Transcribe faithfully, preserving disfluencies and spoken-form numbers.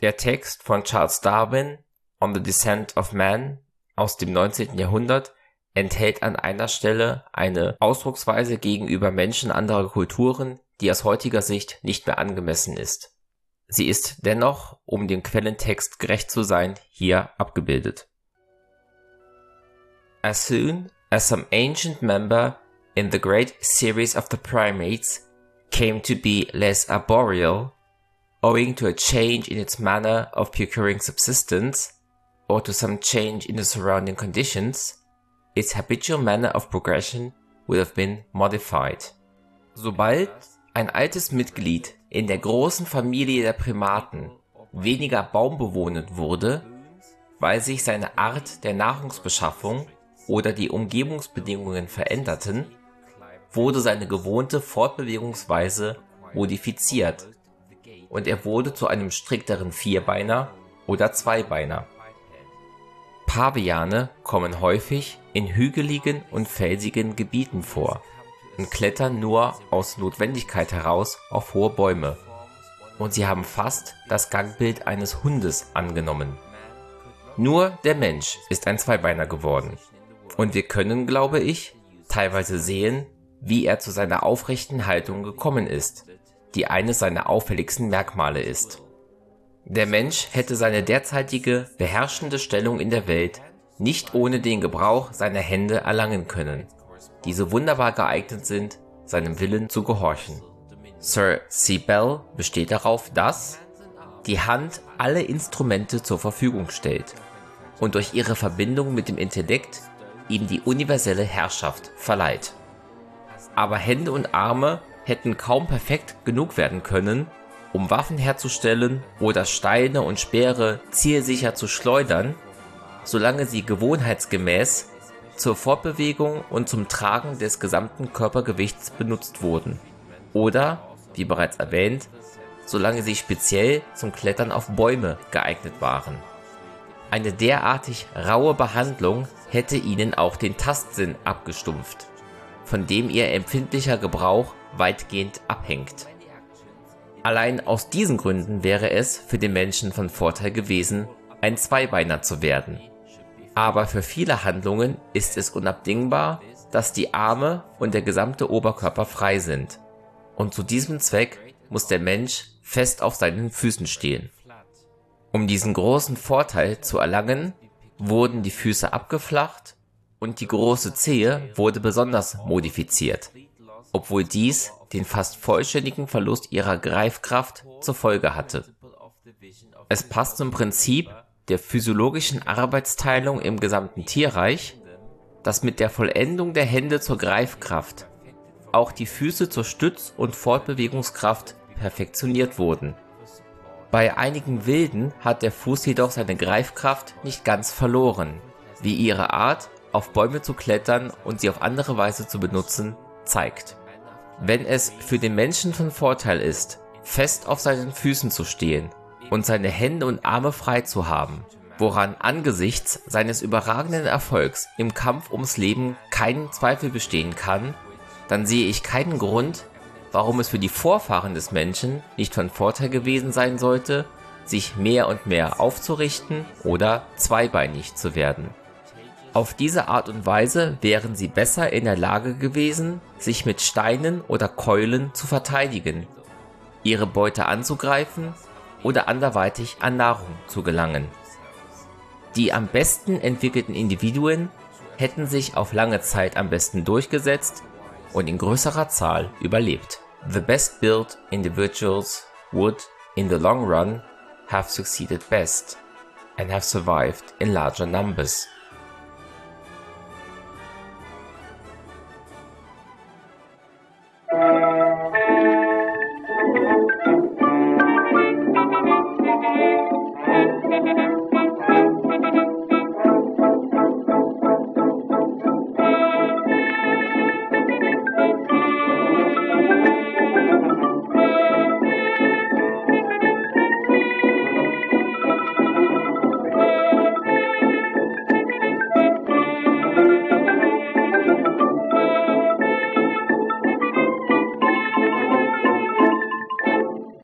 Der Text von Charles Darwin On the Descent of Man aus dem neunzehnten Jahrhundert enthält an einer Stelle eine Ausdrucksweise gegenüber Menschen anderer Kulturen, die aus heutiger Sicht nicht mehr angemessen ist. Sie ist dennoch, um dem Quellentext gerecht zu sein, hier abgebildet. As soon as some ancient member in the great series of the primates came to be less arboreal, owing to a change in its manner of procuring subsistence, or to some change in the surrounding conditions, its habitual manner of progression would have been modified. Sobald ein altes Mitglied in der großen Familie der Primaten weniger baumbewohnend wurde, weil sich seine Art der Nahrungsbeschaffung oder die Umgebungsbedingungen veränderten, wurde seine gewohnte Fortbewegungsweise modifiziert und er wurde zu einem strikteren Vierbeiner oder Zweibeiner. Paviane kommen häufig in hügeligen und felsigen Gebieten vor und klettern nur aus Notwendigkeit heraus auf hohe Bäume. Und sie haben fast das Gangbild eines Hundes angenommen. Nur der Mensch ist ein Zweibeiner geworden. Und wir können, glaube ich, teilweise sehen, wie er zu seiner aufrechten Haltung gekommen ist, die eines seiner auffälligsten Merkmale ist. Der Mensch hätte seine derzeitige beherrschende Stellung in der Welt nicht ohne den Gebrauch seiner Hände erlangen können, die so wunderbar geeignet sind, seinem Willen zu gehorchen. Sir C. Bell besteht darauf, dass die Hand alle Instrumente zur Verfügung stellt und durch ihre Verbindung mit dem Intellekt ihm die universelle Herrschaft verleiht. Aber Hände und Arme hätten kaum perfekt genug werden können, um Waffen herzustellen oder Steine und Speere zielsicher zu schleudern, solange sie gewohnheitsgemäß zur Fortbewegung und zum Tragen des gesamten Körpergewichts benutzt wurden. Oder, wie bereits erwähnt, solange sie speziell zum Klettern auf Bäume geeignet waren. Eine derartig raue Behandlung hätte ihnen auch den Tastsinn abgestumpft, von dem ihr empfindlicher Gebrauch weitgehend abhängt. Allein aus diesen Gründen wäre es für den Menschen von Vorteil gewesen, ein Zweibeiner zu werden. Aber für viele Handlungen ist es unabdingbar, dass die Arme und der gesamte Oberkörper frei sind. Und zu diesem Zweck muss der Mensch fest auf seinen Füßen stehen. Um diesen großen Vorteil zu erlangen, wurden die Füße abgeflacht und die große Zehe wurde besonders modifiziert, obwohl dies den fast vollständigen Verlust ihrer Greifkraft zur Folge hatte. Es passt zum Prinzip der physiologischen Arbeitsteilung im gesamten Tierreich, dass mit der Vollendung der Hände zur Greifkraft auch die Füße zur Stütz- und Fortbewegungskraft perfektioniert wurden. Bei einigen Wilden hat der Fuß jedoch seine Greifkraft nicht ganz verloren, wie ihre Art, auf Bäume zu klettern und sie auf andere Weise zu benutzen, zeigt. Wenn es für den Menschen von Vorteil ist, fest auf seinen Füßen zu stehen und seine Hände und Arme frei zu haben, woran angesichts seines überragenden Erfolgs im Kampf ums Leben kein Zweifel bestehen kann, dann sehe ich keinen Grund, warum es für die Vorfahren des Menschen nicht von Vorteil gewesen sein sollte, sich mehr und mehr aufzurichten oder zweibeinig zu werden. Auf diese Art und Weise wären sie besser in der Lage gewesen, sich mit Steinen oder Keulen zu verteidigen, ihre Beute anzugreifen oder anderweitig an Nahrung zu gelangen. Die am besten entwickelten Individuen hätten sich auf lange Zeit am besten durchgesetzt und in größerer Zahl überlebt. The best built individuals would, in the long run, have succeeded best and have survived in larger numbers.